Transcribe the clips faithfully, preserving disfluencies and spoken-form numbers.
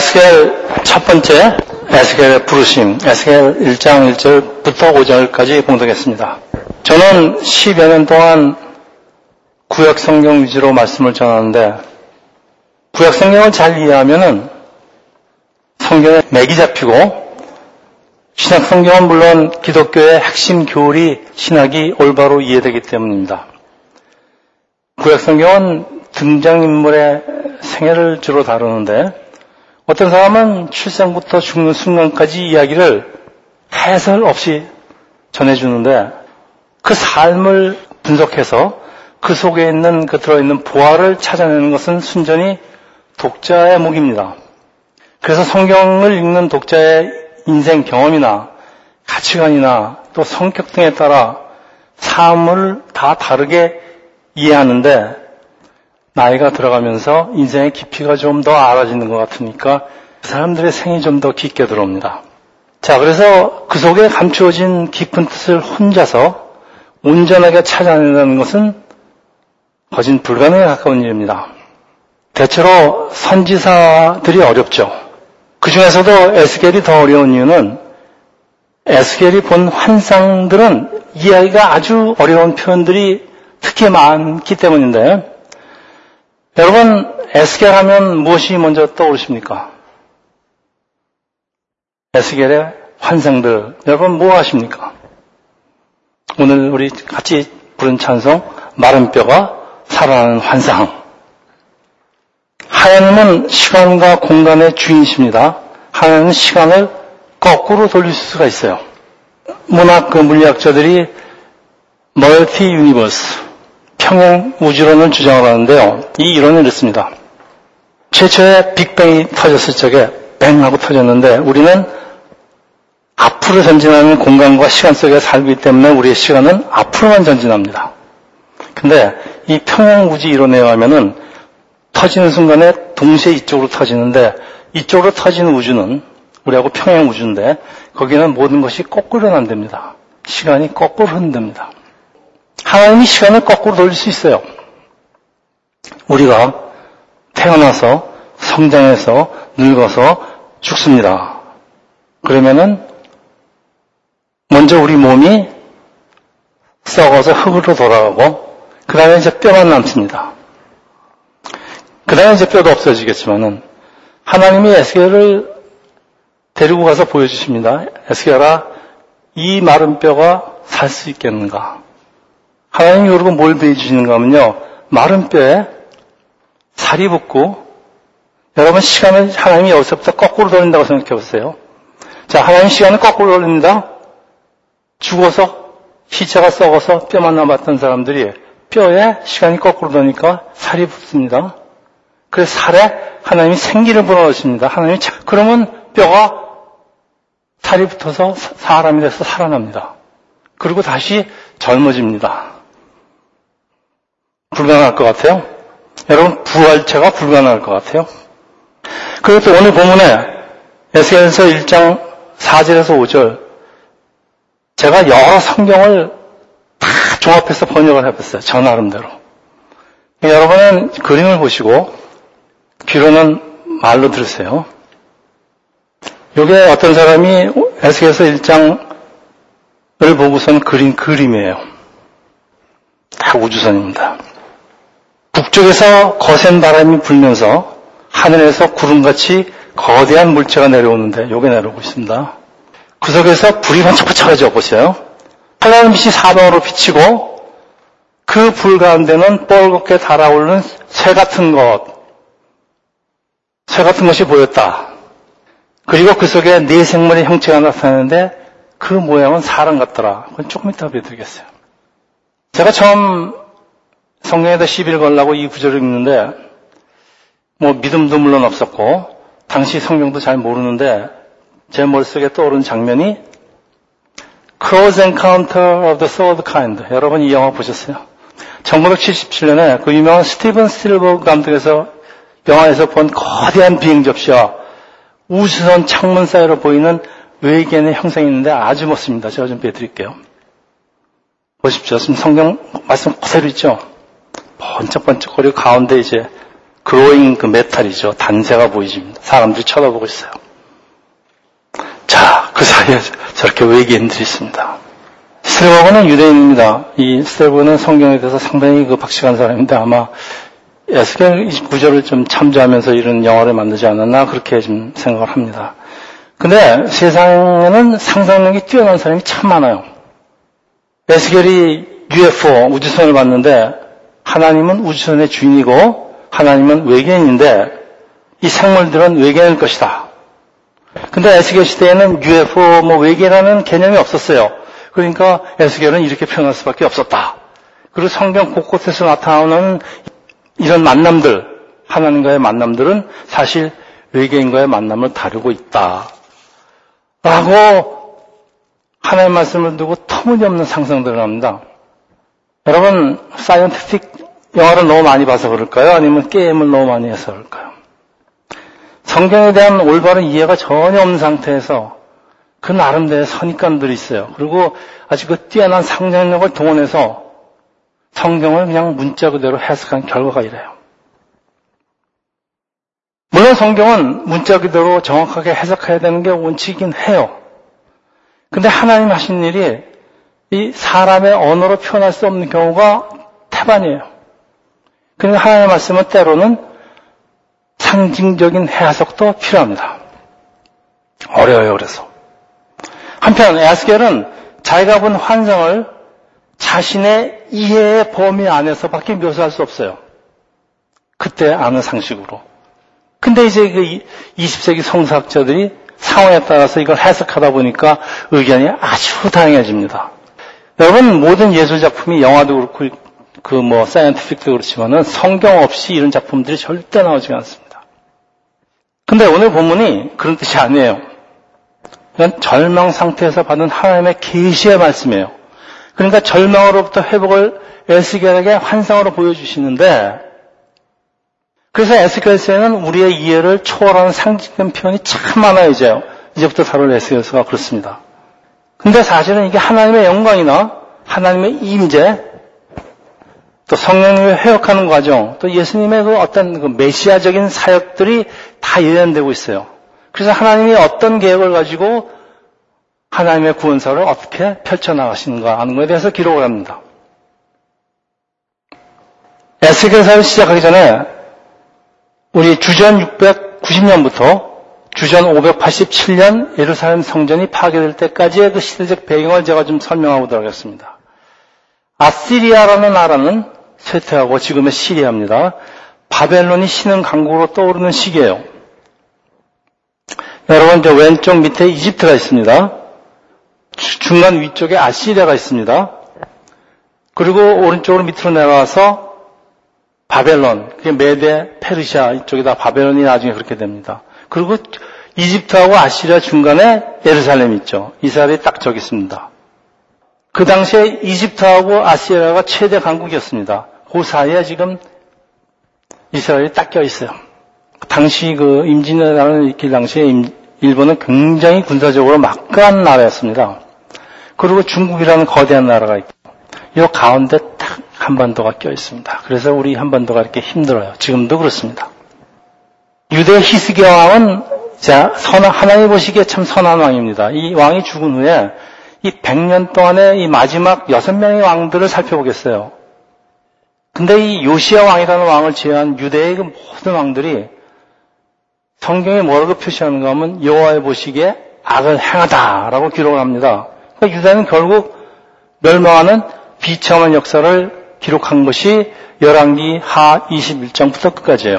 에스겔 첫 번째 에스겔의 부르심, 에스겔 일 장 일 절부터 오 절까지 봉독했습니다. 저는 십여 년 동안 구약 성경 위주로 말씀을 전하는데, 구약 성경을 잘 이해하면은 성경에 맥이 잡히고, 신약 성경은 물론 기독교의 핵심 교리, 신학이 올바로 이해되기 때문입니다. 구약 성경은 등장인물의 생애를 주로 다루는데, 어떤 사람은 출생부터 죽는 순간까지 이야기를 해설 없이 전해주는데, 그 삶을 분석해서 그 속에 있는 그 들어있는 보화를 찾아내는 것은 순전히 독자의 몫입니다. 그래서 성경을 읽는 독자의 인생 경험이나 가치관이나 또 성격 등에 따라 삶을 다 다르게 이해하는데, 나이가 들어가면서 인생의 깊이가 좀 더 알아지는 것 같으니까 그 사람들의 생이 좀 더 깊게 들어옵니다. 자, 그래서 그 속에 감추어진 깊은 뜻을 혼자서 온전하게 찾아낸다는 것은 거진 불가능에 가까운 일입니다. 대체로 선지사들이 어렵죠. 그 중에서도 에스겔이 더 어려운 이유는 에스겔이 본 환상들은 이해하기가 아주 어려운 표현들이 특히 많기 때문인데, 여러분, 에스겔 하면 무엇이 먼저 떠오르십니까? 에스겔의 환상들. 여러분, 뭐 하십니까? 오늘 우리 같이 부른 찬송, 마른 뼈가 살아나는 환상. 하나님은 시간과 공간의 주인이십니다. 하나님은 시간을 거꾸로 돌릴 수가 있어요. 문학 그 물리학자들이 멀티 유니버스, 평행 우주론을 주장을 하는데요. 이 이론은 이렇습니다. 최초의 빅뱅이 터졌을 적에 뱅 하고 터졌는데, 우리는 앞으로 전진하는 공간과 시간 속에 살기 때문에 우리의 시간은 앞으로만 전진합니다. 근데 이 평행 우주 이론에 의하면은 터지는 순간에 동시에 이쪽으로 터지는데, 이쪽으로 터지는 우주는 우리하고 평행 우주인데, 거기는 모든 것이 거꾸로는 안 됩니다. 시간이 거꾸로 흔듭니다. 하나님이 시간을 거꾸로 돌릴 수 있어요. 우리가 태어나서 성장해서 늙어서 죽습니다. 그러면은 먼저 우리 몸이 썩어서 흙으로 돌아가고, 그 다음에 이제 뼈만 남습니다. 그 다음에 이제 뼈도 없어지겠지만은, 하나님이 에스겔을 데리고 가서 보여주십니다. 에스겔아, 이 마른 뼈가 살 수 있겠는가? 하나님이 그러고 뭘 보여주시는가 하면요, 마른 뼈에 살이 붙고, 여러분 시간을 하나님이 여기서부터 거꾸로 돌린다고 생각해 보세요. 자, 하나님 시간을 거꾸로 돌립니다. 죽어서 희체가 썩어서 뼈만 남았던 사람들이 뼈에 시간이 거꾸로 도니까 살이 붙습니다. 그래서 살에 하나님이 생기를 불어넣으십니다. 하나님이 자, 그러면 뼈가 살이 붙어서 사람이 돼서 살아납니다. 그리고 다시 젊어집니다. 불가능할 것 같아요? 여러분, 부활체가 불가능할 것 같아요? 그리고 또 오늘 본문에 에스겔서 일 장 사 절에서 오 절, 제가 여러 성경을 다 종합해서 번역을 해봤어요. 저 나름대로. 여러분은 그림을 보시고 귀로는 말로 들으세요. 이게 어떤 사람이 에스겔서 일 장을 보고선 그린 그림이에요. 다 우주선입니다. 북쪽에서 거센 바람이 불면서 하늘에서 구름같이 거대한 물체가 내려오는데, 요게 내려오고 있습니다. 그 속에서 불이 반짝반짝하죠. 보세요. 찬란한 빛이 사방으로 비치고, 그 불 가운데는 뻘겋게 달아오르는 새 같은 것, 새 같은 것이 보였다. 그리고 그 속에 네 생물의 형체가 나타나는데, 그 모양은 사람 같더라. 그건 조금 이따 보여드리겠어요. 제가 처음 성경에다 시비를 걸라고 이 구절을 읽는데, 뭐 믿음도 물론 없었고 당시 성경도 잘 모르는데, 제 머릿속에 떠오른 장면이 Close Encounter of the Third Kind. 여러분 이 영화 보셨어요? 천구백칠십칠 년에 그 유명한 스티븐 스필버그 감독에서 영화에서 본 거대한 비행 접시와 우주선 창문 사이로 보이는 외계인의 형상이 있는데 아주 멋집니다. 제가 좀 보여드릴게요. 보십시오. 지금 성경 말씀 그대로 있죠? 번쩍번쩍거리고 가운데 이제 그로잉 그 메탈이죠. 단세가 보이집니다. 사람들이 쳐다보고 있어요. 자, 그 사이에 저렇게 외계인들이 있습니다. 스텔버그는 유대인입니다. 이 스텔버그는 성경에 대해서 상당히 그 박식한 사람인데 아마 에스겔 이십구 절을 좀 참조하면서 이런 영화를 만들지 않았나 그렇게 좀 생각을 합니다. 근데 세상에는 상상력이 뛰어난 사람이 참 많아요. 에스겔이 유에프오, 우주선을 봤는데 하나님은 우주선의 주인이고 하나님은 외계인인데 이 생물들은 외계인일 것이다. 근데 에스겔 시대에는 유에프오, 뭐 외계라는 개념이 없었어요. 그러니까 에스겔은 이렇게 표현할 수밖에 없었다. 그리고 성경 곳곳에서 나타나는 이런 만남들, 하나님과의 만남들은 사실 외계인과의 만남을 다루고 있다. 라고 하나님의 말씀을 두고 터무니없는 상상들을 합니다. 여러분, 사이언티픽 영화를 너무 많이 봐서 그럴까요? 아니면 게임을 너무 많이 해서 그럴까요? 성경에 대한 올바른 이해가 전혀 없는 상태에서 그 나름대로의 선입관들이 있어요. 그리고 아주 그 뛰어난 상상력을 동원해서 성경을 그냥 문자 그대로 해석한 결과가 이래요. 물론 성경은 문자 그대로 정확하게 해석해야 되는 게 원칙이긴 해요. 근데 하나님 하신 일이 이 사람의 언어로 표현할 수 없는 경우가 태반이에요. 그러니까 하나님의 말씀은 때로는 상징적인 해석도 필요합니다. 어려워요, 그래서. 한편 에스겔은 자기가 본 환상을 자신의 이해의 범위 안에서밖에 묘사할 수 없어요. 그때 아는 상식으로. 근데 이제 그 이십 세기 성서학자들이 상황에 따라서 이걸 해석하다 보니까 의견이 아주 다양해집니다. 여러분, 모든 예술 작품이 영화도 그렇고 그 뭐 사이언티픽도 그렇지만은 성경 없이 이런 작품들이 절대 나오지 않습니다. 근데 오늘 본문이 그런 뜻이 아니에요. 이건 절망 상태에서 받은 하나님의 계시의 말씀이에요. 그러니까 절망으로부터 회복을 에스겔에게 환상으로 보여주시는데, 그래서 에스겔서에는 우리의 이해를 초월하는 상징된 표현이 참 많아요, 이제요. 이제부터 다룰 에스겔서가 그렇습니다. 근데 사실은 이게 하나님의 영광이나 하나님의 임재, 또 성령님을 회복하는 과정, 또 예수님의 그 어떤 그 메시아적인 사역들이 다 예언되고 있어요. 그래서 하나님이 어떤 계획을 가지고 하나님의 구원사를 어떻게 펼쳐나가시는가 하는 것에 대해서 기록을 합니다. 에스겔서를 시작하기 전에 우리 주전 육백구십 년부터 주전 오백팔십칠 년 예루살렘 성전이 파괴될 때까지의 그 시대적 배경을 제가 좀 설명하도록 하겠습니다. 아시리아라는 나라는 쇠퇴하고 지금의 시리아입니다. 바벨론이 신흥 강국으로 떠오르는 시기예요. 여러분, 저 왼쪽 밑에 이집트가 있습니다. 중간 위쪽에 아시리아가 있습니다. 그리고 오른쪽으로 밑으로 내려와서 바벨론, 그게 메데, 페르시아 이쪽이 다 바벨론이 나중에 그렇게 됩니다. 그리고 이집트하고 아시리아 중간에 예루살렘이 있죠. 이스라엘이 딱 저기 있습니다. 그 당시에 이집트하고 아시리아가 최대 강국이었습니다. 그 사이에 지금 이스라엘이 딱 껴있어요. 당시 그 임진왜란을 일으킬 당시에 일본은 굉장히 군사적으로 막강한 나라였습니다. 그리고 중국이라는 거대한 나라가 있고, 이 가운데 딱 한반도가 껴있습니다. 그래서 우리 한반도가 이렇게 힘들어요. 지금도 그렇습니다. 유대 히스기야 왕은 자, 선한, 하나님 보시기에 참 선한 왕입니다. 이 왕이 죽은 후에 이 백 년 동안의 이 마지막 여섯 명의 왕들을 살펴보겠어요. 근데 이 요시야 왕이라는 왕을 제외한 유대의 그 모든 왕들이 성경에 뭐라고 표시하는가 하면 여호와의 보시기에 악을 행하다라고 기록을 합니다. 그러니까 유대는 결국 멸망하는 비참한 역사를 기록한 것이 열왕기 하 이십일 장부터 끝까지예요.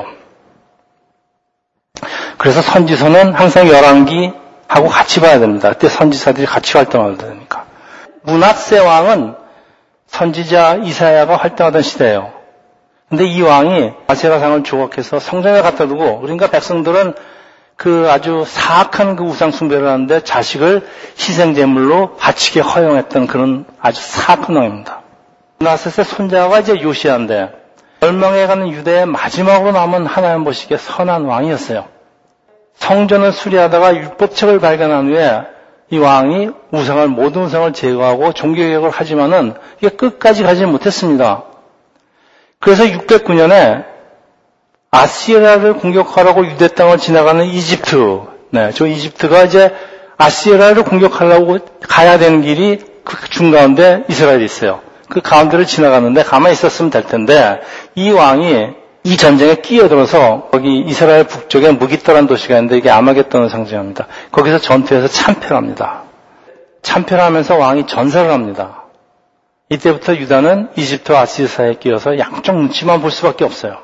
그래서 선지서는 항상 열왕기하고 같이 봐야 됩니다. 그때 선지사들이 같이 활동하야 되니까. 므낫세 왕은 선지자 이사야가 활동하던 시대예요. 근데 이 왕이 아세라상을 조각해서 성전에 갖다 두고, 그러니까 백성들은 그 아주 사악한 그 우상 숭배를 하는데 자식을 희생제물로 바치게 허용했던 그런 아주 사악한 왕입니다. 므낫세의 손자가 이제 요시야인데 멸망해가는 유대의 마지막으로 남은 하나님 보시기에 선한 왕이었어요. 성전을 수리하다가 율법책을 발견한 후에 이 왕이 우상을, 모든 우상을 제거하고 종교개혁을 하지만은 이게 끝까지 가지 못했습니다. 그래서 육백구 년에 아시리아를 공격하라고 유대 땅을 지나가는 이집트, 네, 저 이집트가 이제 아시리아를 공격하려고 가야 되는 길이 그 중가운데 이스라엘이 있어요. 그 가운데를 지나갔는데 가만히 있었으면 될 텐데 이 왕이 이 전쟁에 끼어들어서 거기 이스라엘 북쪽에 무기떠란 도시가 있는데 이게 아마겟돈을 상징합니다. 거기서 전투에서 참패를 합니다. 참패를 하면서 왕이 전사를 합니다. 이때부터 유다는 이집트와 아시리아 사이에 끼어서 양쪽 눈치만 볼 수밖에 없어요.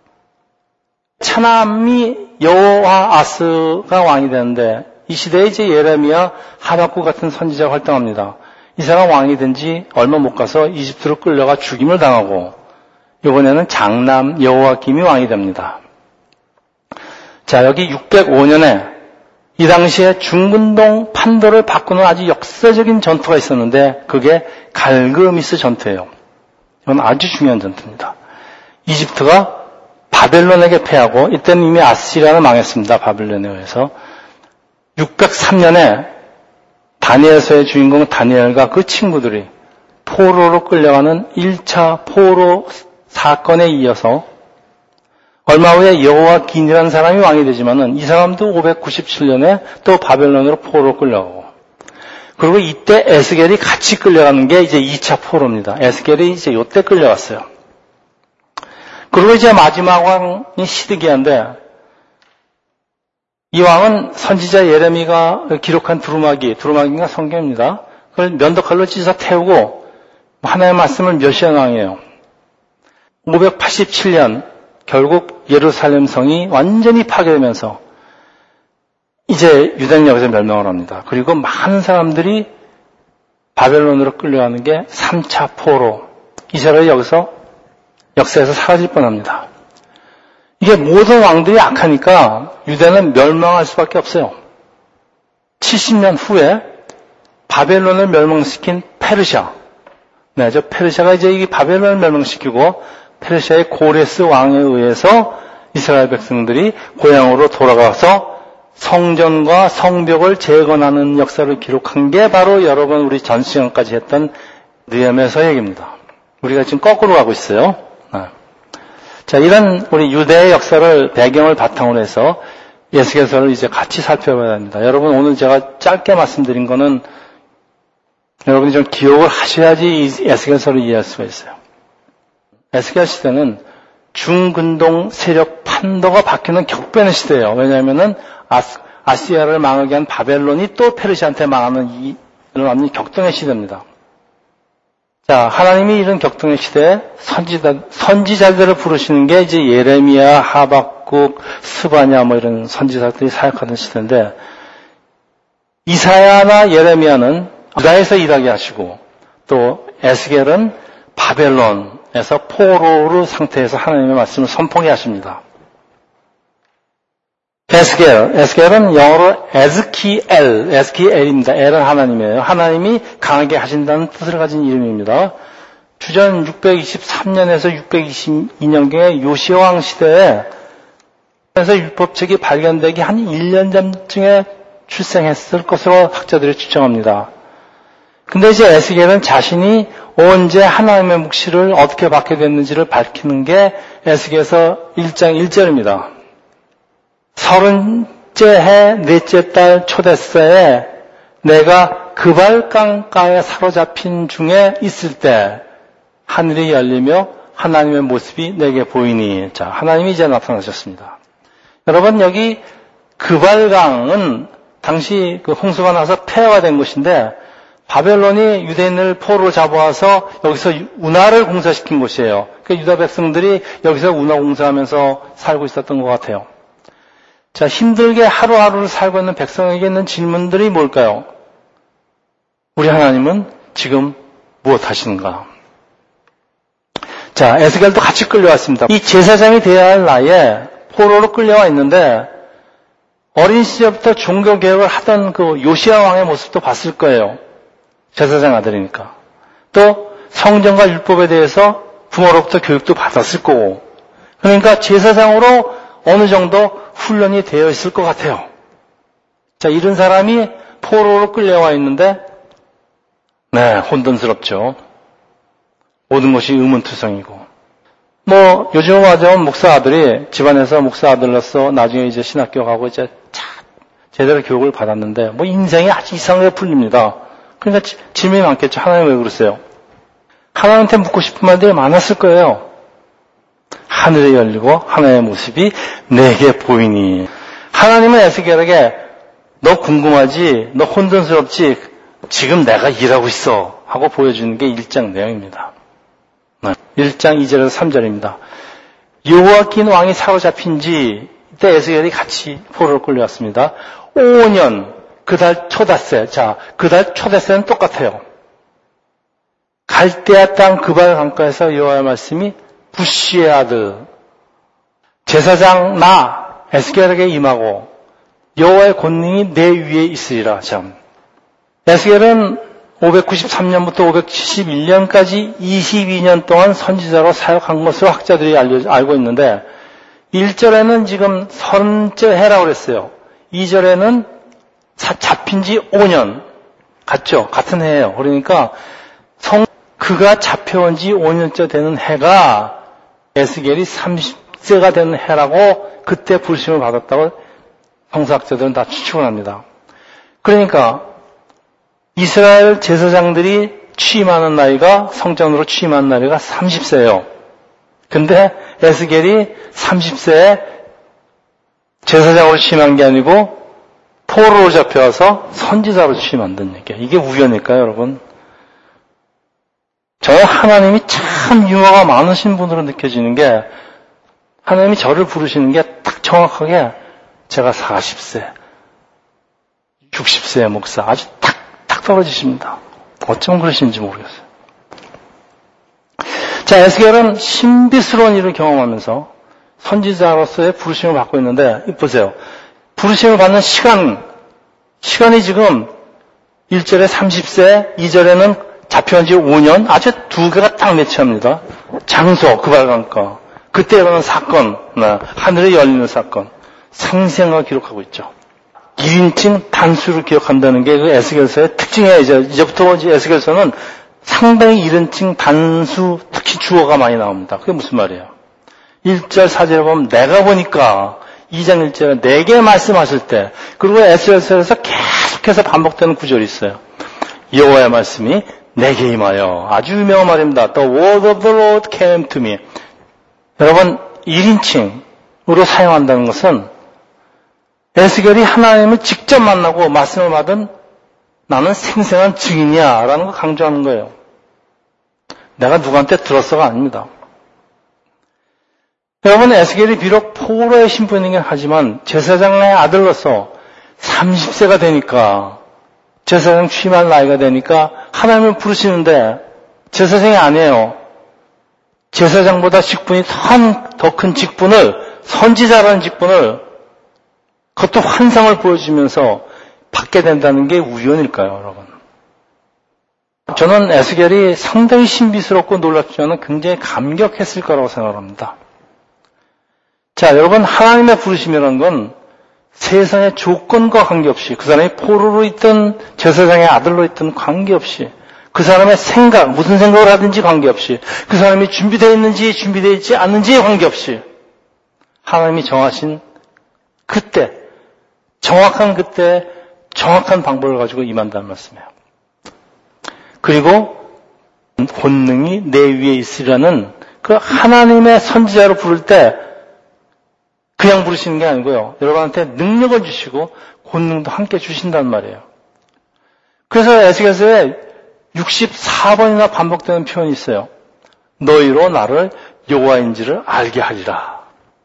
차남이 여호아하스가 왕이 되는데 이 시대에 이제 예레미야, 하박국 같은 선지자가 활동합니다. 이 사람 왕이 된 지 얼마 못 가서 이집트로 끌려가 죽임을 당하고 이번에는 장남 여호아김이 왕이 됩니다. 자, 여기 육백오 년에 이 당시에 중근동 판도를 바꾸는 아주 역사적인 전투가 있었는데 그게 갈그미스 전투예요. 이건 아주 중요한 전투입니다. 이집트가 바벨론에게 패하고 이때는 이미 아시리아는 망했습니다. 바벨론에 의해서. 육백삼 년에 다니엘서의 주인공 다니엘과 그 친구들이 포로로 끌려가는 일 차 포로 사건에 이어서 얼마 후에 여호아긴이라는 사람이 왕이 되지만은 이 사람도 오백구십칠 년에 또 바벨론으로 포로로 끌려가고 그리고 이때 에스겔이 같이 끌려가는 게 이제 이 차 포로입니다. 에스겔이 이제 요때 끌려갔어요. 그리고 이제 마지막 왕이 시드기야인데 이 왕은 선지자 예레미가 기록한 두루마기, 두루마기가 성경입니다. 그걸 면도칼로 찢어 태우고 하나님의 말씀을 멸시한 왕이에요. 오백팔십칠 년 결국 예루살렘 성이 완전히 파괴되면서 이제 유대는 여기서 멸망을 합니다. 그리고 많은 사람들이 바벨론으로 끌려가는 게 삼 차 포로. 이스라엘이 여기서 역사에서 사라질 뻔합니다. 이게 모든 왕들이 악하니까 유대는 멸망할 수밖에 없어요. 칠십 년 후에 바벨론을 멸망시킨 페르시아. 네, 저 페르시아가 이제 이 바벨론을 멸망시키고 페르시아의 고레스 왕에 의해서 이스라엘 백성들이 고향으로 돌아가서 성전과 성벽을 재건하는 역사를 기록한 게 바로 여러 번 우리 전 시간까지 했던 느헤미야 얘기입니다. 우리가 지금 거꾸로 가고 있어요. 자, 이런 우리 유대의 역사를 배경을 바탕으로 해서 에스겔서를 이제 같이 살펴봐야 합니다. 여러분 오늘 제가 짧게 말씀드린 거는 여러분이 좀 기억을 하셔야지 이 에스겔서를 이해할 수가 있어요. 에스겔 시대는 중근동 세력 판도가 바뀌는 격변의 시대예요. 왜냐하면은 아스, 아시아를 망하게 한 바벨론이 또 페르시아한테 망하는 이 완전히 격동의 시대입니다. 자, 하나님이 이런 격동의 시대에 선지자, 선지자들을 부르시는 게 이제 예레미야, 하박국, 스바냐 뭐 이런 선지자들이 사역하던 시대인데 이사야나 예레미야는 유다에서 일하게 하시고 또 에스겔은 바벨론에서 포로로 상태에서 하나님의 말씀을 선포하게 하십니다. 에스겔, 에스겔은 영어로 에즈키엘, 에스키엘입니다. 엘은 하나님이에요. 하나님이 강하게 하신다는 뜻을 가진 이름입니다. 주전 육백이십삼 년에서 육백이십이 년경의 요시야 왕 시대에 그래서 율법책이 발견되기 한 일 년 전쯤에 출생했을 것으로 학자들이 추정합니다. 근데 이제 에스겔은 자신이 언제 하나님의 묵시를 어떻게 받게 됐는지를 밝히는 게 에스겔서 일 장 일 절입니다. 서른째 해 넷째 달 초대세에 내가 그발강가에 사로잡힌 중에 있을 때 하늘이 열리며 하나님의 모습이 내게 보이니. 자, 하나님이 이제 나타나셨습니다. 여러분 여기 그발강은 당시 그 홍수가 나서 폐허가 된 곳인데 바벨론이 유대인을 포로로 잡아와서 여기서 운하를 공사시킨 곳이에요. 그러니까 유다 백성들이 여기서 운하 공사하면서 살고 있었던 것 같아요. 자, 힘들게 하루하루를 살고 있는 백성에게 있는 질문들이 뭘까요? 우리 하나님은 지금 무엇 하시는가? 자, 에스겔도 같이 끌려왔습니다. 이 제사장이 되어야 할 나이에 포로로 끌려와 있는데 어린 시절부터 종교개혁을 하던 그 요시야 왕의 모습도 봤을 거예요. 제사장 아들이니까. 또 성전과 율법에 대해서 부모로부터 교육도 받았을 거고. 그러니까 제사장으로 어느 정도 훈련이 되어 있을 것 같아요. 자, 이런 사람이 포로로 끌려와 있는데, 네, 혼돈스럽죠. 모든 것이 의문투성이고. 뭐 요즘 와서 목사 아들이 집안에서 목사 아들로서 나중에 이제 신학교 가고 이제 참 제대로 교육을 받았는데 뭐 인생이 아주 이상하게 풀립니다. 그러니까 지, 질문이 많겠죠. 하나님 왜 그러세요? 하나님한테 묻고 싶은 말들이 많았을 거예요. 하늘이 열리고 하나님의 모습이 내게 보이니. 하나님은 에스겔에게 너 궁금하지? 너 혼돈스럽지? 지금 내가 일하고 있어 하고 보여주는 게 일 장 내용입니다. 일 장 이 절에서 삼 절입니다. 요아킨 왕이 사로잡힌 지 이때 에스겔이 같이 포로로 끌려왔습니다. 오 년 그 달 초닷새. 자, 그 달 초닷새는 똑같아요. 갈대아 땅 그발 강가에서 여호와의 말씀이 부시의 아들 제사장 나 에스겔에게 임하고 여호와의 권능이 내 위에 있으리라. 참. 에스겔은 오백구십삼 년부터 오백칠십일 년까지 이십이 년 동안 선지자로 사역한 것으로 학자들이 알려, 알고 있는데 일 절에는 지금 서른째 해라고 그랬어요. 이 절에는 사, 잡힌 지 오 년. 같죠? 같은 해예요. 그러니까 성, 그가 잡혀온 지 오 년째 되는 해가 에스겔이 삼십 세가 되는 해라고 그때 부르심을 받았다고 성서학자들은 다 추측을 합니다. 그러니까 이스라엘 제사장들이 취임하는 나이가 성전으로 취임하는 나이가 삼십 세예요. 근데 에스겔이 삼십 세에 제사장으로 취임한 게 아니고 포로로 잡혀와서 선지자로 취임한다는 얘기예요. 이게 우연일까요, 여러분? 저는 하나님이 참 유머가 많으신 분으로 느껴지는 게 하나님이 저를 부르시는 게 딱 정확하게 제가 사십 세, 육십 세의 목사 아주 딱, 딱 떨어지십니다. 어쩜 그러시는지 모르겠어요. 자, 에스겔은 신비스러운 일을 경험하면서 선지자로서의 부르심을 받고 있는데, 보세요. 부르심을 받는 시간, 시간이 지금 일 절에 삼십 세, 이 절에는 잡혀온 지 오 년, 아주 두 개가 딱 매치합니다. 장소, 그발강가. 그때 일어난 사건, 하늘이 열리는 사건, 생생하게 기록하고 있죠. 일 인칭 단수를 기억한다는 게 그 에스겔서의 특징이에요. 이제, 이제부터 이제 에스겔서는 상당히 일 인칭 단수, 특히 주어가 많이 나옵니다. 그게 무슨 말이에요? 일 절, 사 절에 보면 내가 보니까 이 장 일 절에 내게 말씀하실 때, 그리고 에스겔서에서 계속해서 반복되는 구절이 있어요. 여호와의 말씀이 내게 임하여. 아주 유명한 말입니다. The word of the Lord came to me. 여러분, 일 인칭으로 사용한다는 것은 에스겔이 하나님을 직접 만나고 말씀을 받은 나는 생생한 증인이야 라는 걸 강조하는 거예요. 내가 누구한테 들었어가 아닙니다. 여러분, 에스겔이 비록 포로의 신분이긴 하지만 제사장의 아들로서 삼십 세가 되니까 제사장 취임할 나이가 되니까 하나님을 부르시는데 제사장이 아니에요. 제사장보다 직분이 더 큰 직분을, 선지자라는 직분을 그것도 환상을 보여주면서 받게 된다는 게 우연일까요, 여러분? 저는 에스겔이 상당히 신비스럽고 놀랍지만 굉장히 감격했을 거라고 생각합니다. 자, 여러분, 하나님의 부르심이라는 건 세상의 조건과 관계없이, 그 사람이 포로로 있든 제사장의 아들로 있든 관계없이, 그 사람의 생각, 무슨 생각을 하든지 관계없이, 그 사람이 준비되어 있는지 준비되어 있지 않는지에 관계없이 하나님이 정하신 그때, 정확한 그때 정확한 방법을 가지고 임한다는 말씀이에요. 그리고 권능이 내 위에 있으라는 그 하나님의 선지자로 부를 때 그냥 부르시는 게 아니고요. 여러분한테 능력을 주시고 권능도 함께 주신단 말이에요. 그래서 에스겔서에 육십사 번이나 반복되는 표현이 있어요. 너희로 나를 여호와인지를 알게 하리라.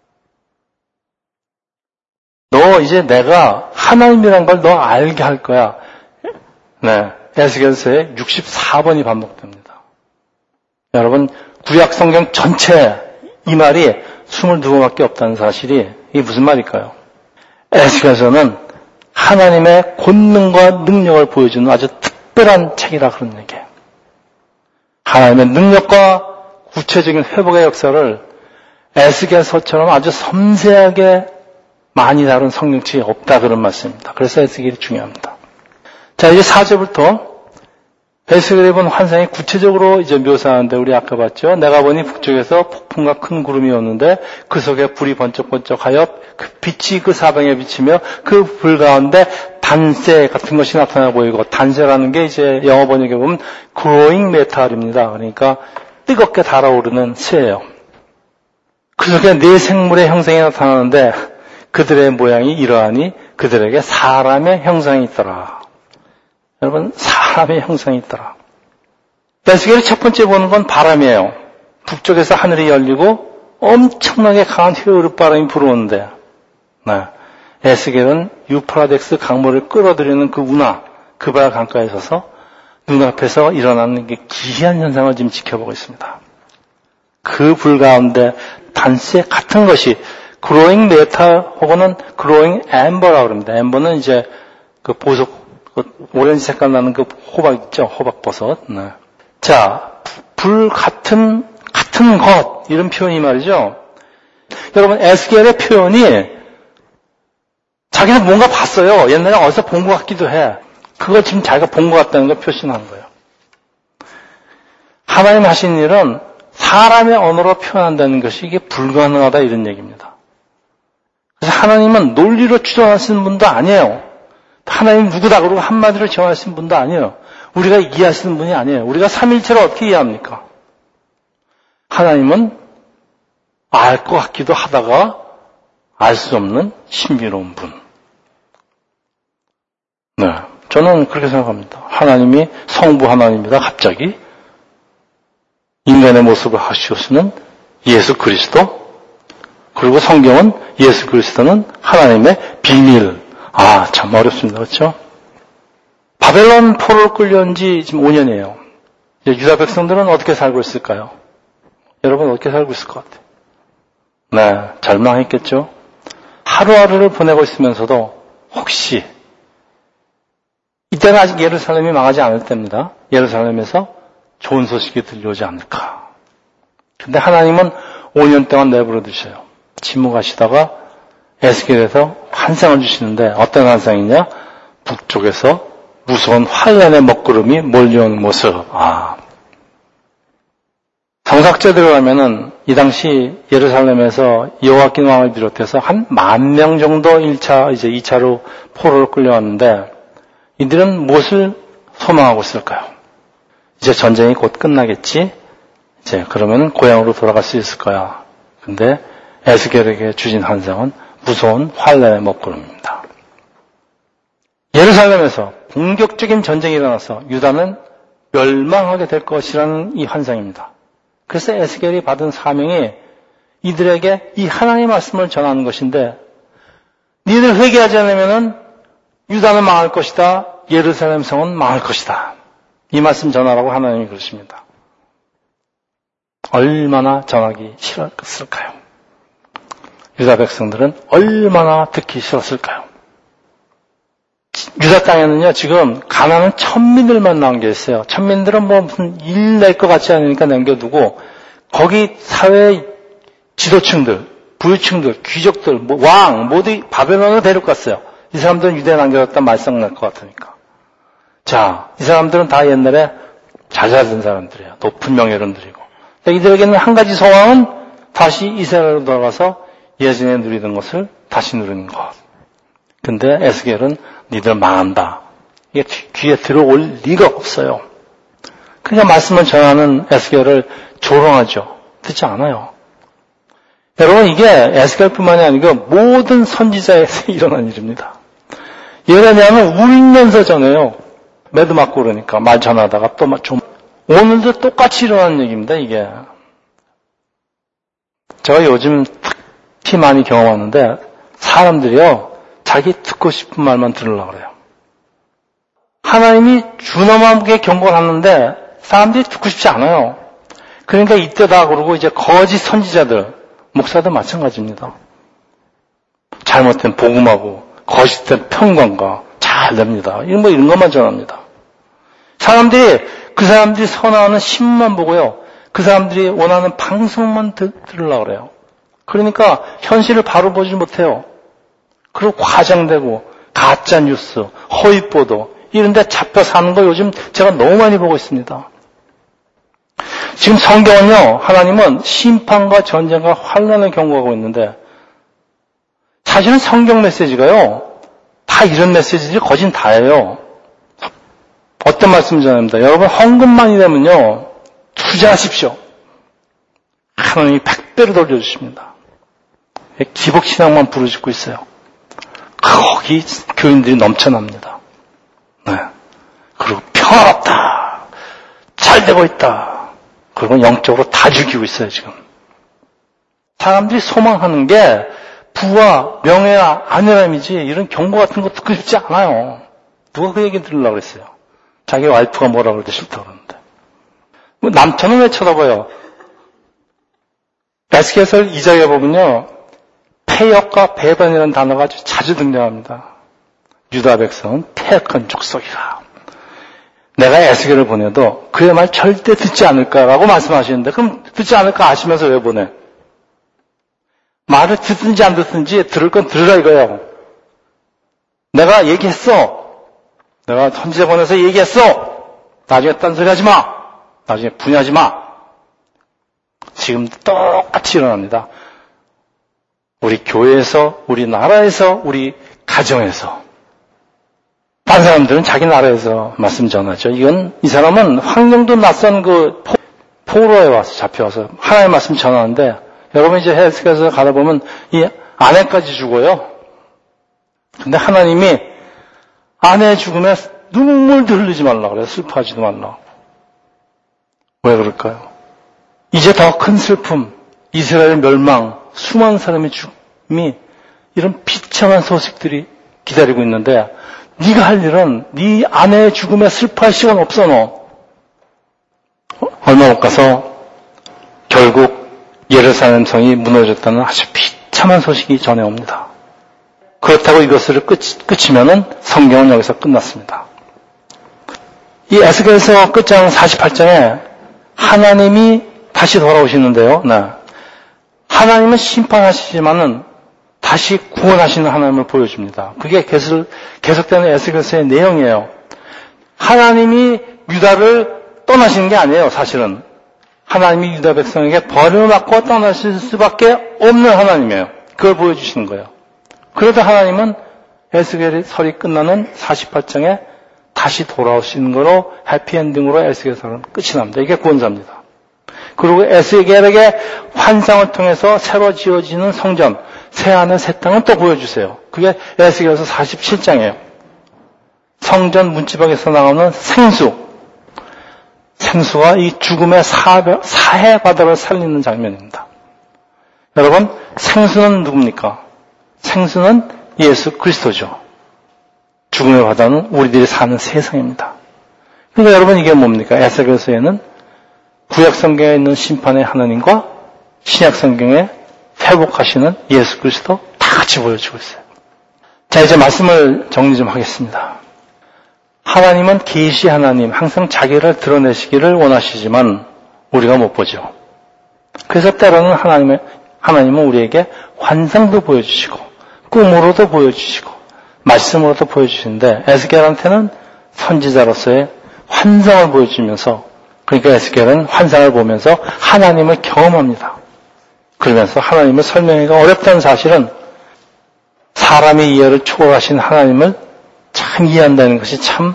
너 이제 내가 하나님이란 걸 너 알게 할 거야. 네, 에스겔서에 육십사 번이 반복됩니다. 여러분, 구약 성경 전체 이 말이 이십이 번밖에 없다는 사실이 이게 무슨 말일까요? 에스겔서는 하나님의 권능과 능력을 보여주는 아주 특별한 책이라 그런 얘기예요. 하나님의 능력과 구체적인 회복의 역사를 에스겔서처럼 아주 섬세하게 많이 다룬 성경책이 없다 그런 말씀입니다. 그래서 에스겔이 중요합니다. 자, 이제 사 절부터 에스겔이 본 환상이 구체적으로 이제 묘사하는데 우리 아까 봤죠. 내가 보니 북쪽에서 폭풍과 큰 구름이 오는데 그 속에 불이 번쩍번쩍하여 그 빛이 그 사방에 비치며 그 불 가운데 단세 같은 것이 나타나 보이고, 단세라는 게 이제 영어 번역에 보면 growing metal입니다. 그러니까 뜨겁게 달아오르는 쇠예요. 그 속에 네 생물의 형상이 나타나는데 그들의 모양이 이러하니 그들에게 사람의 형상이 있더라. 여러분, 사람의 형상이 있더라. 에스겔이 첫 번째 보는 건 바람이에요. 북쪽에서 하늘이 열리고 엄청나게 강한 흐르바람이 불어오는데, 네. 에스겔은 유프라데스 강물을 끌어들이는 그 운하, 그 발 강가에 서서 눈앞에서 일어나는 게 기이한 현상을 지금 지켜보고 있습니다. 그 불 가운데 단세 같은 것이 growing metal 혹은 growing amber라고 합니다. amber는 이제 그 보석, 그 오렌지 색깔 나는 그 호박 있죠? 호박버섯. 네. 자, 불 같은, 같은 것. 이런 표현이 말이죠. 여러분, 에스겔의 표현이 자기는 뭔가 봤어요. 옛날에 어디서 본 것 같기도 해. 그걸 지금 자기가 본 것 같다는 걸 표시하는 거예요. 하나님 하신 일은 사람의 언어로 표현한다는 것이 이게 불가능하다 이런 얘기입니다. 그래서 하나님은 논리로 추정하시는 분도 아니에요. 하나님 누구다 그러고 한마디로 정하시는 분도 아니에요. 우리가 이해하시는 분이 아니에요. 우리가 삼일체를 어떻게 이해합니까? 하나님은 알 것 같기도 하다가 알 수 없는 신비로운 분. 네, 저는 그렇게 생각합니다. 하나님이 성부 하나님이다 갑자기 인간의 모습을 하시오시는 예수 그리스도, 그리고 성경은 예수 그리스도는 하나님의 비밀. 아, 참 어렵습니다. 그렇죠? 바벨론 포로로 끌려온 지 지금 오 년이에요. 유다 백성들은 어떻게 살고 있을까요? 여러분 어떻게 살고 있을 것 같아요? 네, 잘 망했겠죠? 하루하루를 보내고 있으면서도 혹시 이때는 아직 예루살렘이 망하지 않을 때입니다. 예루살렘에서 좋은 소식이 들려오지 않을까. 근데 하나님은 오 년 동안 내버려 두셔요. 침묵하시다가 에스겔에서 환상을 주시는데 어떤 환상이냐? 북쪽에서 무서운 환란의 먹구름이 몰려오는 모습. 아. 성삭제대로 하면은 이 당시 예루살렘에서 여호와긴 왕을 비롯해서 한 만 명 정도 일 차, 이제 이 차로 포로로 끌려왔는데 이들은 무엇을 소망하고 있을까요? 이제 전쟁이 곧 끝나겠지? 이제 그러면 고향으로 돌아갈 수 있을 거야. 근데 에스겔에게 주신 환상은 무서운 환란의 먹구름입니다. 예루살렘에서 본격적인 전쟁이 일어나서 유다는 멸망하게 될 것이라는 이 환상입니다. 그래서 에스겔이 받은 사명이 이들에게 이 하나님의 말씀을 전하는 것인데, 니들 회개하지 않으면 유다는 망할 것이다. 예루살렘 성은 망할 것이다. 이 말씀 전하라고 하나님이 그러십니다. 얼마나 전하기 싫었을까요? 유다 백성들은 얼마나 듣기 싫었을까요? 유다 땅에는요, 지금 가난한 천민들만 남겨 있어요. 천민들은 뭐 무슨 일 낼 것 같지 않으니까 남겨두고, 거기 사회 지도층들, 부유층들, 귀족들, 뭐 왕, 모두 바벨론으로 데려갔어요. 이 사람들은 유대에 남겨뒀다 말썽 날 것 같으니까. 자, 이 사람들은 다 옛날에 잘 살던 사람들이에요. 높은 명예를 누리고. 이들에게는 한 가지 소망은 다시 이스라엘로 돌아가서 예전에 누리던 것을 다시 누리는 것. 근데 에스겔은 니들 망한다. 이게 귀에 들어올 리가 없어요. 그러니까 말씀을 전하는 에스겔을 조롱하죠. 듣지 않아요. 여러분, 이게 에스겔뿐만이 아니고 모든 선지자에서 일어난 일입니다. 예레미야는 우익면서 전해요. 매도 맞고 그러니까 말 전하다가 또 좀 오늘도 똑같이 일어나는 얘기입니다. 이게 제가 요즘 특히 많이 경험하는데 사람들이요 자기 듣고 싶은 말만 들으려고 그래요. 하나님이 준엄하게 경고를 하는데 사람들이 듣고 싶지 않아요. 그러니까 이때다 그러고 이제 거짓 선지자들, 목사도 마찬가지입니다. 잘못된 복음하고 거짓된 평관과 잘 됩니다. 이런 뭐 이런 것만 전합니다. 사람들이 그 사람들이 선호하는 신문만 보고요. 그 사람들이 원하는 방송만 들, 들으려고 그래요. 그러니까 현실을 바로 보지 못해요. 그리고 과장되고 가짜 뉴스, 허위 보도 이런 데 잡혀 사는 거 요즘 제가 너무 많이 보고 있습니다. 지금 성경은요, 하나님은 심판과 전쟁과 환난을 경고하고 있는데 사실은 성경 메시지가요, 다 이런 메시지들이 거진 다예요. 어떤 말씀 전합니다. 여러분, 헌금만이 되면요, 투자하십시오. 하나님이 백배로 돌려주십니다. 기복신앙만 부르짖고 있어요. 거기 교인들이 넘쳐납니다. 네. 그리고 평화롭다. 잘 되고 있다. 그리고 영적으로 다 죽이고 있어요, 지금. 사람들이 소망하는 게 부와 명예야 안일함이지 이런 경고 같은 거 듣고 싶지 않아요. 누가 그 얘기 들으려고 그랬어요. 자기 와이프가 뭐라고 그러는데 싫다고 그러는데. 뭐 남편은 왜 쳐다봐요? 에스겔서 이 장에 보면요, 패역과 배반이라는 단어가 아주 자주 등장합니다. 유다 백성은 패역한 족속이라. 내가 에스겔을 보내도 그의 말 절대 듣지 않을까라고 말씀하시는데, 그럼 듣지 않을까 아시면서 왜 보내? 말을 듣든지 안 듣든지 들을 건 들으라 이거예요. 내가 얘기했어. 내가 선지자 보내서 얘기했어. 나중에 딴소리 하지 마. 나중에 분야하지 마. 지금도 똑같이 일어납니다. 우리 교회에서, 우리 나라에서, 우리 가정에서. 다른 사람들은 자기 나라에서 말씀 전하죠. 이건, 이 사람은 환경도 낯선 그 포로에 와서 잡혀와서 하나님의 말씀 전하는데, 여러분 이제 헬스에서 가다 보면 이 아내까지 죽어요. 근데 하나님이 아내의 죽음에 눈물도 흘리지 말라고 그래요. 슬퍼하지도 말라고. 왜 그럴까요? 이제 더 큰 슬픔, 이스라엘 멸망, 수많은 사람의 죽음이 이런 비참한 소식들이 기다리고 있는데 네가 할 일은 네 아내의 죽음에 슬퍼할 시간 없어 너. 얼마 못 가서 결국 예루살렘 성이 무너졌다는 아주 비참한 소식이 전해옵니다. 그렇다고 이것을 끝, 끝이면은 성경은 여기서 끝났습니다. 이 에스겔서 끝장 사십팔 장에 하나님이 다시 돌아오시는데요. 네. 하나님은 심판하시지만은 다시 구원하시는 하나님을 보여줍니다. 그게 계속, 계속되는 에스겔서의 내용이에요. 하나님이 유다를 떠나시는 게 아니에요, 사실은. 하나님이 유다 백성에게 벌을 맞고 떠나실 수밖에 없는 하나님이에요. 그걸 보여주시는 거예요. 그래도 하나님은 에스겔의 설이 끝나는 사십팔 장에 다시 돌아오시는 거로 해피엔딩으로 에스겔서는 끝이 납니다. 이게 구원사입니다. 그리고 에스겔에게 환상을 통해서 새로 지어지는 성전, 새하늘 새 땅은 또 보여주세요. 그게 에스겔서 사십칠 장이에요. 성전 문지방에서 나오는 생수. 생수가 이 죽음의 사해 바다를 살리는 장면입니다. 여러분, 생수는 누굽니까? 생수는 예수 그리스도죠. 죽음의 바다는 우리들이 사는 세상입니다. 그러니까 여러분 이게 뭡니까? 에스겔서에는 구약 성경에 있는 심판의 하나님과 신약 성경에 회복하시는 예수 그리스도 다 같이 보여주고 있어요. 자, 이제 말씀을 정리 좀 하겠습니다. 하나님은 계시 하나님, 항상 자기를 드러내시기를 원하시지만 우리가 못 보죠. 그래서 때로는 하나님의, 하나님은 우리에게 환상도 보여주시고 꿈으로도 보여주시고 말씀으로도 보여주시는데 에스겔한테는 선지자로서의 환상을 보여주면서, 그러니까 에스겔은 환상을 보면서 하나님을 경험합니다. 그러면서 하나님을 설명하기가 어렵다는 사실은 사람의 이해를 초월하신 하나님을 참 이해한다는 것이 참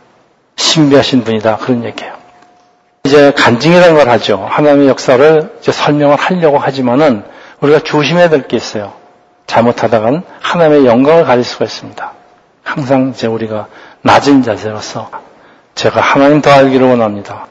신비하신 분이다, 그런 얘기예요. 이제 간증이라는 걸 하죠. 하나님의 역사를 이제 설명을 하려고 하지만은 우리가 조심해야 될 게 있어요. 잘못하다가는 하나님의 영광을 가릴 수가 있습니다. 항상 이제 우리가 낮은 자세로서 제가 하나님 더 알기를 원합니다.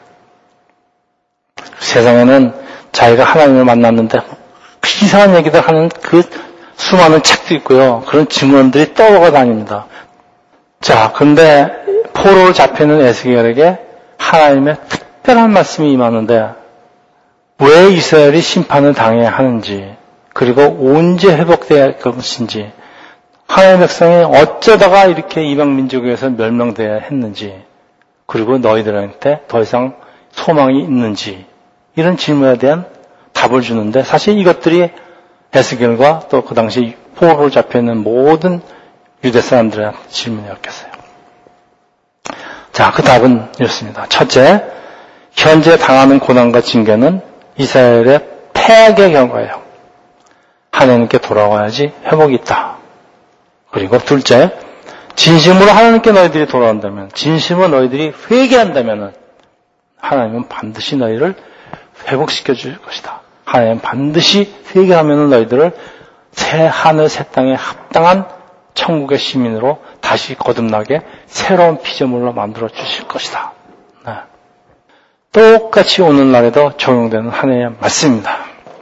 세상에는 자기가 하나님을 만났는데 이상한 얘기들 하는 그 수많은 책도 있고요. 그런 증언들이 떠오르고 다닙니다. 자, 그런데 포로로 잡혀있는 에스겔에게 하나님의 특별한 말씀이 임하는데 왜 이스라엘이 심판을 당해야 하는지, 그리고 언제 회복돼야 할 것인지, 하나님의 백성이 어쩌다가 이렇게 이방 민족에서 멸망돼야 했는지, 그리고 너희들한테 더 이상 소망이 있는지, 이런 질문에 대한 답을 주는데 사실 이것들이 에스겔과 또 그 당시 포로로 잡혀있는 모든 유대 사람들의 질문이었겠어요. 자, 그 답은 이렇습니다. 첫째, 현재 당하는 고난과 징계는 이스라엘의 패악의 결과예요. 하나님께 돌아와야지 회복이 있다. 그리고 둘째, 진심으로 하나님께 너희들이 돌아온다면, 진심으로 너희들이 회개한다면 하나님은 반드시 너희를 회복시켜 줄 것이다. 하나님은 반드시 회개하면 너희들을 새 하늘 새 땅에 합당한 천국의 시민으로 다시 거듭나게 새로운 피조물로 만들어 주실 것이다. 네. 똑같이 오늘날에도 적용되는 하나님의 말씀입니다.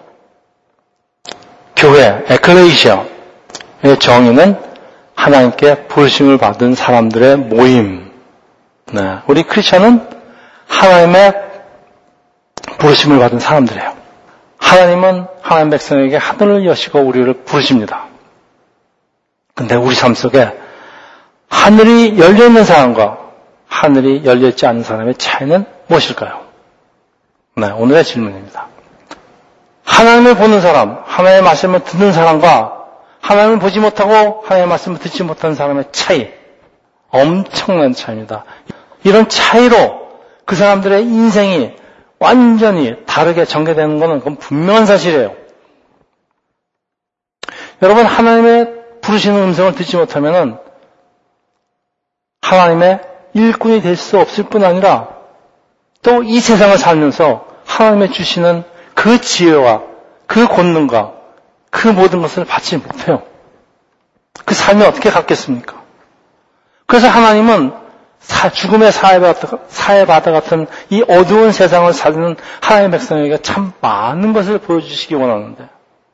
교회, 에클레시아의 정의는 하나님께 부르심을 받은 사람들의 모임. 네. 우리 크리스천은 하나님의 부르심을 받은 사람들이에요. 하나님은 하나님 백성에게 하늘을 여시고 우리를 부르십니다. 근데 우리 삶 속에 하늘이 열려있는 사람과 하늘이 열려있지 않은 사람의 차이는 무엇일까요? 네, 오늘의 질문입니다. 하나님을 보는 사람, 하나님의 말씀을 듣는 사람과 하나님을 보지 못하고 하나님의 말씀을 듣지 못하는 사람의 차이, 엄청난 차이입니다. 이런 차이로 그 사람들의 인생이 완전히 다르게 전개되는 것은 그건 분명한 사실이에요. 여러분, 하나님의 부르시는 음성을 듣지 못하면 하나님의 일꾼이 될 수 없을 뿐 아니라 또 이 세상을 살면서 하나님의 주시는 그 지혜와 그 권능과 그 모든 것을 받지 못해요. 그 삶이 어떻게 갖겠습니까? 그래서 하나님은 죽음의 사해바다, 사해바다 같은 이 어두운 세상을 사는 하나님의 백성에게 참 많은 것을 보여주시기 원하는데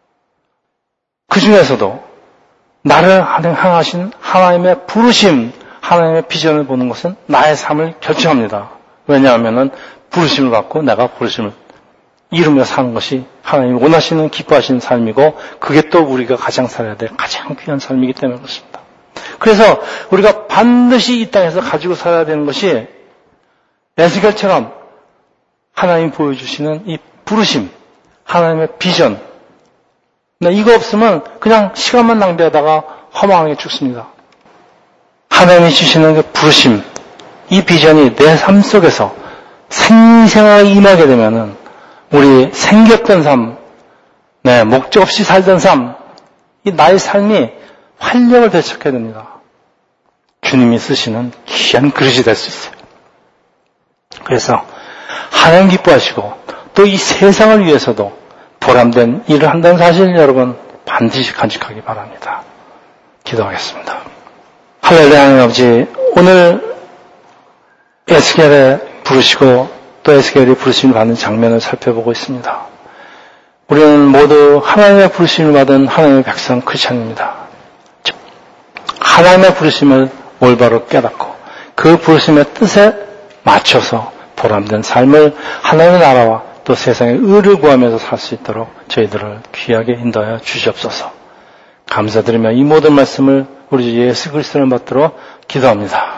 그 중에서도 나를 향하신 하나님의 부르심, 하나님의 비전을 보는 것은 나의 삶을 결정합니다. 왜냐하면 부르심을 받고 내가 부르심을 이루며 사는 것이 하나님이 원하시는 기뻐하시는 삶이고 그게 또 우리가 가장 살아야 될 가장 귀한 삶이기 때문에 그렇습니다. 그래서 우리가 반드시 이 땅에서 가지고 살아야 되는 것이 에스겔처럼 하나님이 보여주시는 이 부르심, 하나님의 비전. 이거 없으면 그냥 시간만 낭비하다가 허망하게 죽습니다. 하나님이 주시는 그 부르심, 이 비전이 내 삶 속에서 생생하게 임하게 되면은 우리 생겼던 삶, 네, 목적 없이 살던 삶, 이 나의 삶이 활력을 되찾게 됩니다. 주님이 쓰시는 귀한 그릇이 될 수 있어요. 그래서 하나님 기뻐하시고 또 이 세상을 위해서도 보람된 일을 한다는 사실 여러분 반드시 간직하기 바랍니다. 기도하겠습니다. 할렐루야. 하나님 아버지, 오늘 에스겔에 부르시고 또 에스겔이 부르심을 받는 장면을 살펴보고 있습니다. 우리는 모두 하나님의 부르심을 받은 하나님의 백성 크리스천입니다. 하나님의 부르심을 올바로 깨닫고 그 부르심의 뜻에 맞춰서 보람된 삶을 하나님의 나라와 또 세상의 의를 구하면서 살 수 있도록 저희들을 귀하게 인도하여 주시옵소서. 감사드리며 이 모든 말씀을 우리 주 예수 그리스도를 받들어 기도합니다.